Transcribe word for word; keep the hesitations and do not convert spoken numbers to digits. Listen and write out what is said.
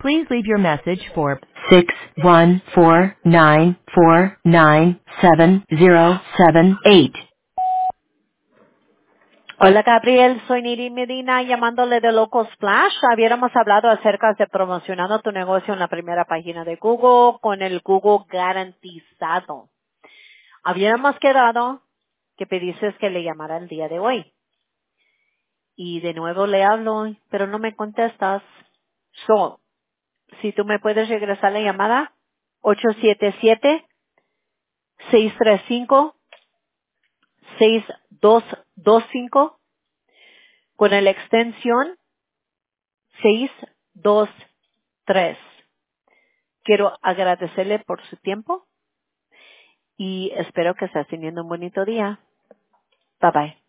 Please leave your message for six one four nine four nine seven zero seven eight. Hola Gabriel, soy Niri Medina llamándole de Local Splash. Habíamos hablado acerca de promocionando tu negocio en la primera página de Google con el Google garantizado. Habíamos quedado que pediste que le llamara el día de hoy. Y de nuevo le hablo, pero no me contestas. So, si tú me puedes regresar la llamada, ocho siete siete, seis tres cinco, seis dos dos cinco con la extensión seis dos tres. Quiero agradecerle por su tiempo y espero que estés teniendo un bonito día. Bye bye.